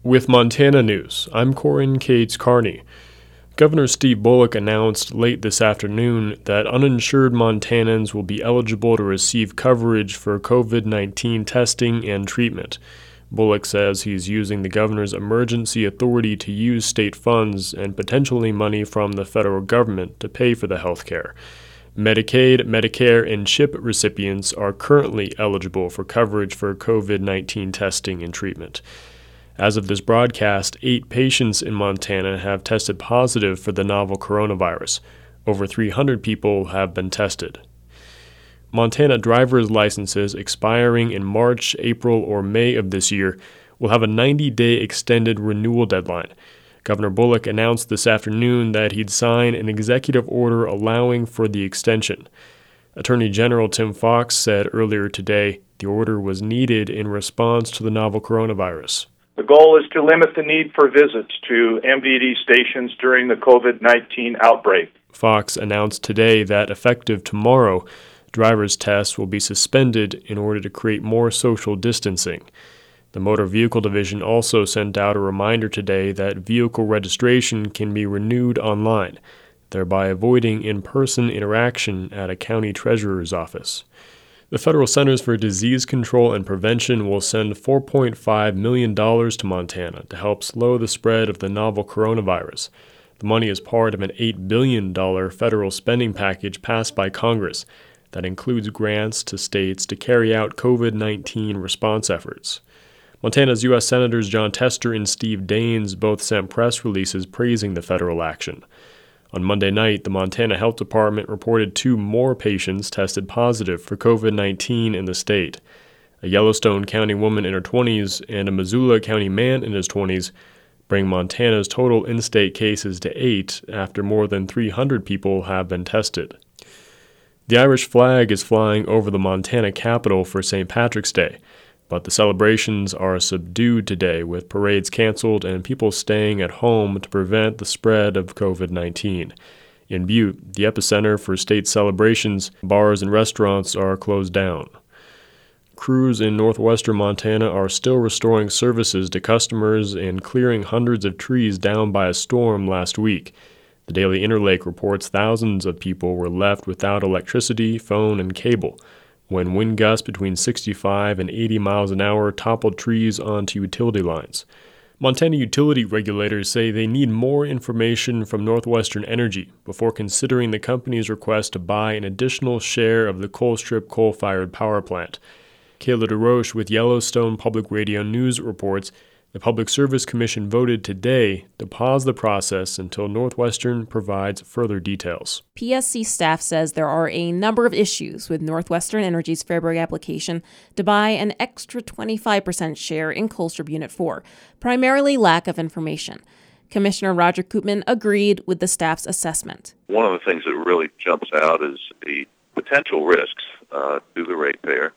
With Montana News, I'm Corin Cates Carney. Governor Steve Bullock announced late this afternoon that uninsured Montanans will be eligible to receive coverage for COVID-19 testing and treatment. Bullock says he's using the governor's emergency authority to use state funds and potentially money from the federal government to pay for the health care. Medicaid, Medicare, and CHIP recipients are currently eligible for coverage for COVID-19 testing and treatment. As of this broadcast, 8 patients in Montana have tested positive for the novel coronavirus. Over 300 people have been tested. Montana driver's licenses expiring in March, April, or May of this year will have a 90-day extended renewal deadline. Governor Bullock announced this afternoon that he'd sign an executive order allowing for the extension. Attorney General Tim Fox said earlier today the order was needed in response to the novel coronavirus. The goal is to limit the need for visits to MDD stations during the COVID-19 outbreak. Fox announced today that effective tomorrow, driver's tests will be suspended in order to create more social distancing. The Motor Vehicle Division also sent out a reminder today that vehicle registration can be renewed online, thereby avoiding in-person interaction at a county treasurer's office. The Federal Centers for Disease Control and Prevention will send $4.5 million to Montana to help slow the spread of the novel coronavirus. The money is part of an $8 billion federal spending package passed by Congress that includes grants to states to carry out COVID-19 response efforts. Montana's U.S. Senators Jon Tester and Steve Daines both sent press releases praising the federal action. On Monday night, the Montana Health Department reported 2 more patients tested positive for COVID-19 in the state. A Yellowstone County woman in her 20s and a Missoula County man in his 20s bring Montana's total in-state cases to 8 after more than 300 people have been tested. The Irish flag is flying over the Montana Capitol for St. Patrick's Day, but the celebrations are subdued today with parades canceled and people staying at home to prevent the spread of COVID-19. In Butte, the epicenter for state celebrations, bars and restaurants are closed down. Crews in northwestern Montana are still restoring services to customers and clearing hundreds of trees down by a storm last week. The Daily Interlake reports thousands of people were left without electricity, phone, and cable when wind gusts between 65 and 80 miles an hour toppled trees onto utility lines. Montana utility regulators say they need more information from Northwestern Energy before considering the company's request to buy an additional share of the Colstrip coal-fired power plant. Kayla DeRoche with Yellowstone Public Radio News reports the Public Service Commission voted today to pause the process until Northwestern provides further details. PSC staff says there are a number of issues with Northwestern Energy's February application to buy an extra 25% share in Colstrip Unit 4, primarily lack of information. Commissioner Roger Koopman agreed with the staff's assessment. One of the things that really jumps out is the potential risks to the ratepayer.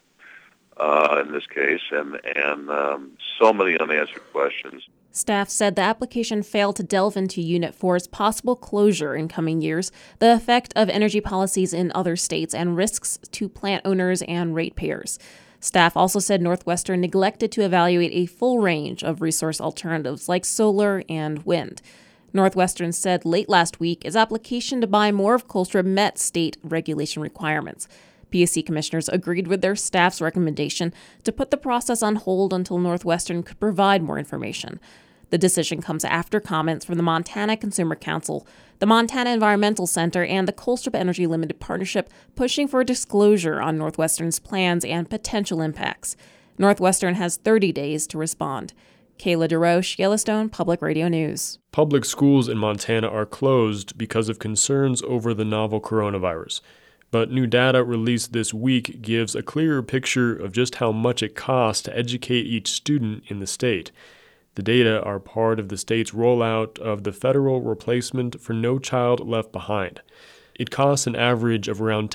In this case, and so many unanswered questions. Staff said the application failed to delve into Unit 4's possible closure in coming years, the effect of energy policies in other states, and risks to plant owners and ratepayers. Staff also said Northwestern neglected to evaluate a full range of resource alternatives like solar and wind. Northwestern said late last week its application to buy more of Colstrip met state regulation requirements. PSC commissioners agreed with their staff's recommendation to put the process on hold until Northwestern could provide more information. The decision comes after comments from the Montana Consumer Council, the Montana Environmental Center, and the Colstrip Energy Limited Partnership pushing for disclosure on Northwestern's plans and potential impacts. Northwestern has 30 days to respond. Kayla DeRoche, Yellowstone Public Radio News. Public schools in Montana are closed because of concerns over the novel coronavirus. But new data released this week gives a clearer picture of just how much it costs to educate each student in the state. The data are part of the state's rollout of the federal replacement for No Child Left Behind. It costs an average of around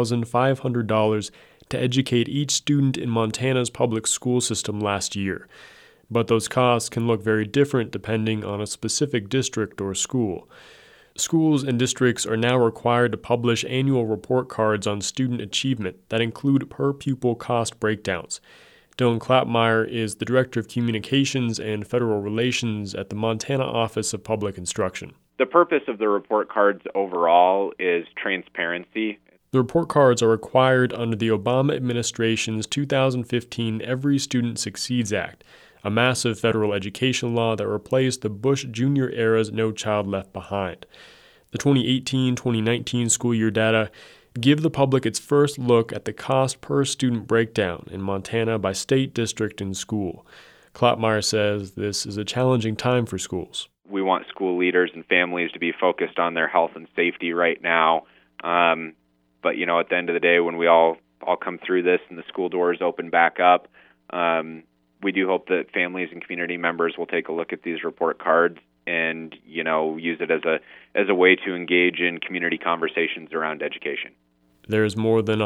$10,500 to educate each student in Montana's public school system last year. But those costs can look very different depending on a specific district or school. Schools and districts are now required to publish annual report cards on student achievement that include per-pupil cost breakdowns. Dylan Klappmeyer is the Director of Communications and Federal Relations at the Montana Office of Public Instruction. The purpose of the report cards overall is transparency. The report cards are required under the Obama administration's 2015 Every Student Succeeds Act, a massive federal education law that replaced the Bush Jr. era's No Child Left Behind. The 2018-2019 school year data give the public its first look at the cost per student breakdown in Montana by state, district, and school. Klappmeyer says this is a challenging time for schools. We want school leaders and families to be focused on their health and safety right now. But, at the end of the day, when we all come through this and the school doors open back up, we do hope that families and community members will take a look at these report cards and, use it as a way to engage in community conversations around education. There's more than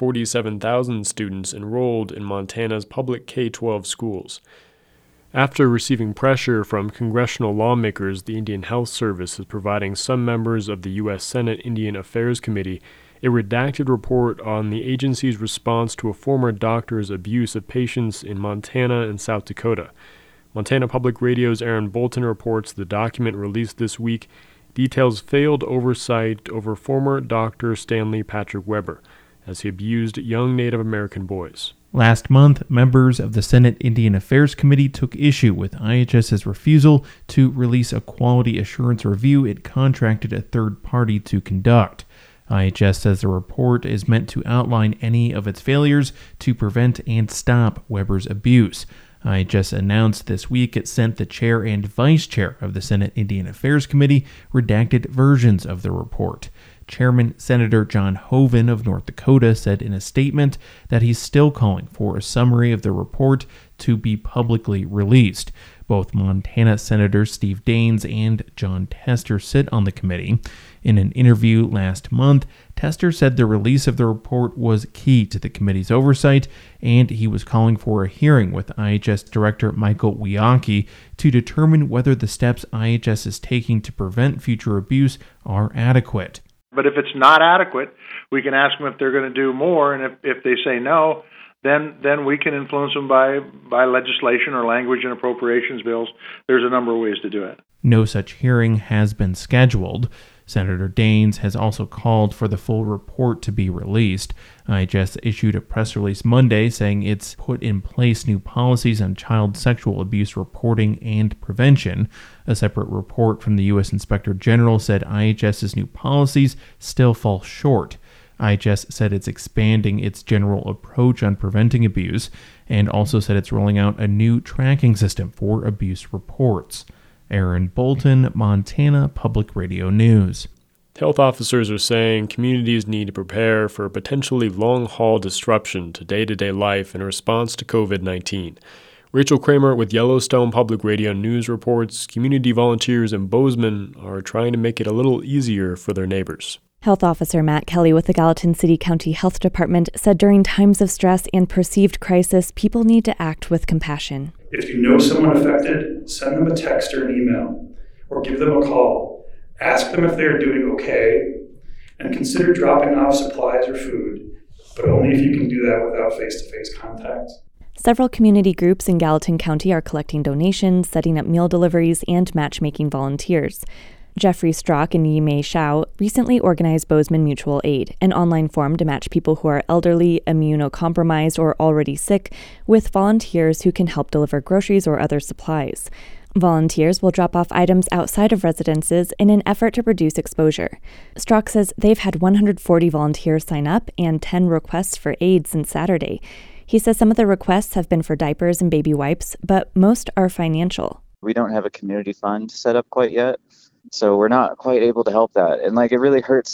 147,000 students enrolled in Montana's public K-12 schools. After receiving pressure from congressional lawmakers, the Indian Health Service is providing some members of the U.S. Senate Indian Affairs Committee a redacted report on the agency's response to a former doctor's abuse of patients in Montana and South Dakota. Montana Public Radio's Aaron Bolton reports the document released this week details failed oversight over former Dr. Stanley Patrick Weber as he abused young Native American boys. Last month, members of the Senate Indian Affairs Committee took issue with IHS's refusal to release a quality assurance review it contracted a third party to conduct. IHS says the report is meant to outline any of its failures to prevent and stop Weber's abuse. IHS announced this week it sent the chair and vice chair of the Senate Indian Affairs Committee redacted versions of the report. Chairman Senator John Hoeven of North Dakota said in a statement that he's still calling for a summary of the report to be publicly released. Both Montana Senators Steve Daines and Jon Tester sit on the committee. In an interview last month, Tester said the release of the report was key to the committee's oversight, and he was calling for a hearing with IHS Director Michael Wiacki to determine whether the steps IHS is taking to prevent future abuse are adequate. But if it's not adequate, we can ask them if they're going to do more, and if they say no, then we can influence them by legislation or language in appropriations bills. There's a number of ways to do it. No such hearing has been scheduled. Senator Daines has also called for the full report to be released. IHS issued a press release Monday saying it's put in place new policies on child sexual abuse reporting and prevention. A separate report from the U.S. Inspector General said IHS's new policies still fall short. IHS said it's expanding its general approach on preventing abuse and also said it's rolling out a new tracking system for abuse reports. Aaron Bolton, Montana Public Radio News. Health officers are saying communities need to prepare for a potentially long-haul disruption to day-to-day life in response to COVID-19. Rachel Kramer with Yellowstone Public Radio News reports community volunteers in Bozeman are trying to make it a little easier for their neighbors. Health Officer Matt Kelly with the Gallatin City County Health Department said during times of stress and perceived crisis, people need to act with compassion. If you know someone affected, send them a text or an email, or give them a call. Ask them if they are doing okay, and consider dropping off supplies or food, but only if you can do that without face-to-face contact. Several community groups in Gallatin County are collecting donations, setting up meal deliveries, and matchmaking volunteers. Jeffrey Strock and Yimei Shao recently organized Bozeman Mutual Aid, an online forum to match people who are elderly, immunocompromised, or already sick with volunteers who can help deliver groceries or other supplies. Volunteers will drop off items outside of residences in an effort to reduce exposure. Strock says they've had 140 volunteers sign up and 10 requests for aid since Saturday. He says some of the requests have been for diapers and baby wipes, but most are financial. We don't have a community fund set up quite yet, so we're not quite able to help that. And it really hurts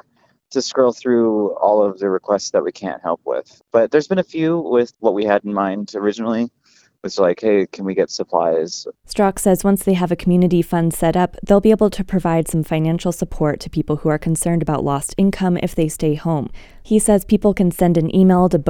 to scroll through all of the requests that we can't help with. But there's been a few with what we had in mind originally. It's hey, can we get supplies? Strock says once they have a community fund set up, they'll be able to provide some financial support to people who are concerned about lost income if they stay home. He says people can send an email to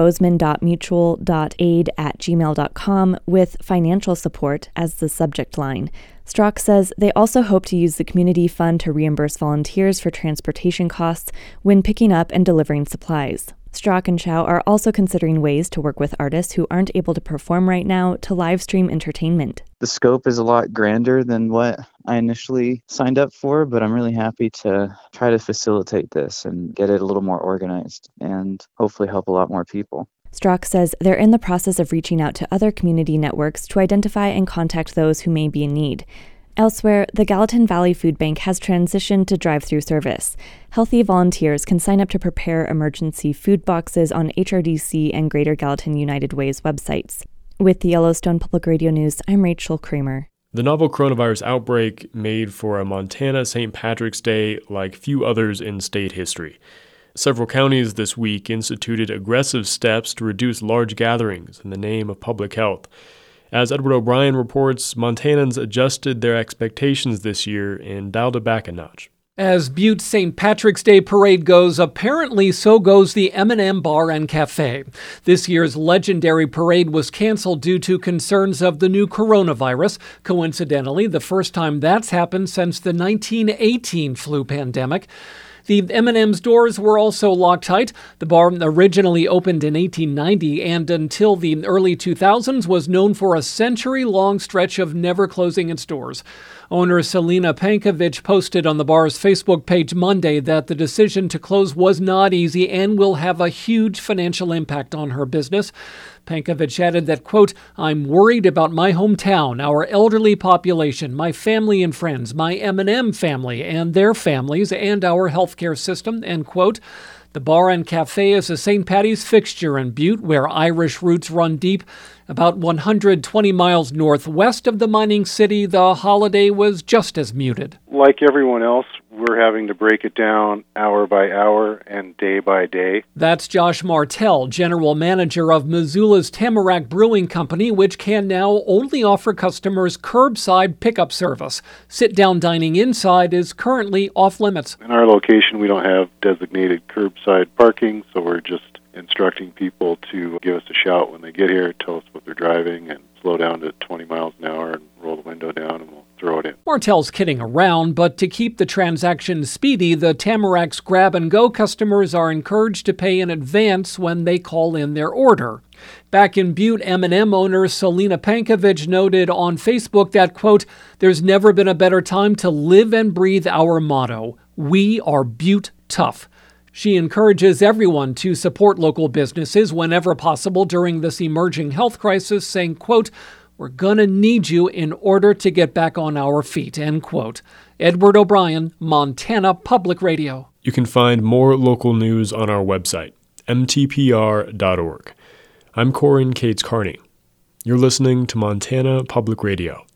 bozeman.mutual.aid@gmail.com with financial support as the subject line. Strock says they also hope to use the community fund to reimburse volunteers for transportation costs when picking up and delivering supplies. Strzok and Chow are also considering ways to work with artists who aren't able to perform right now to live stream entertainment. The scope is a lot grander than what I initially signed up for, but I'm really happy to try to facilitate this and get it a little more organized and hopefully help a lot more people. Strzok says they're in the process of reaching out to other community networks to identify and contact those who may be in need. Elsewhere, the Gallatin Valley Food Bank has transitioned to drive-through service. Healthy volunteers can sign up to prepare emergency food boxes on HRDC and Greater Gallatin United Way's websites. With the Yellowstone Public Radio News, I'm Rachel Kramer. The novel coronavirus outbreak made for a Montana St. Patrick's Day like few others in state history. Several counties this week instituted aggressive steps to reduce large gatherings in the name of public health. As Edward O'Brien reports, Montanans adjusted their expectations this year and dialed it back a notch. As Butte's St. Patrick's Day parade goes, apparently so goes the M&M Bar and Cafe. This year's legendary parade was canceled due to concerns of the new coronavirus. Coincidentally, the first time that's happened since the 1918 flu pandemic. The M&M's doors were also locked tight. The bar originally opened in 1890 and until the early 2000s was known for a century-long stretch of never closing its doors. Owner Selena Pankovic posted on the bar's Facebook page Monday that the decision to close was not easy and will have a huge financial impact on her business. Pankovic added that, quote, "I'm worried about my hometown, our elderly population, my family and friends, my M&M family and their families, and our healthcare system," end quote. The bar and cafe is a St. Paddy's fixture in Butte, where Irish roots run deep. About 120 miles northwest of the mining city, the holiday was just as muted. Like everyone else, we're having to break it down hour by hour and day by day. That's Josh Martell, general manager of Missoula's Tamarack Brewing Company, which can now only offer customers curbside pickup service. Sit-down dining inside is currently off limits. In our location, we don't have designated curbside parking, so we're just instructing people to give us a shout when they get here, tell us what they're driving, and slow down to 20 miles an hour and roll the window down, and we'll throw it in. Martell's kidding around, but to keep the transaction speedy, the Tamarack's grab-and-go customers are encouraged to pay in advance when they call in their order. Back in Butte, M&M owner Selena Pankovic noted on Facebook that, quote, "There's never been a better time to live and breathe our motto, we are Butte tough." She encourages everyone to support local businesses whenever possible during this emerging health crisis, saying, quote, "We're gonna need you in order to get back on our feet," end quote. Edward O'Brien, Montana Public Radio. You can find more local news on our website, mtpr.org. I'm Corin Cates Carney. You're listening to Montana Public Radio.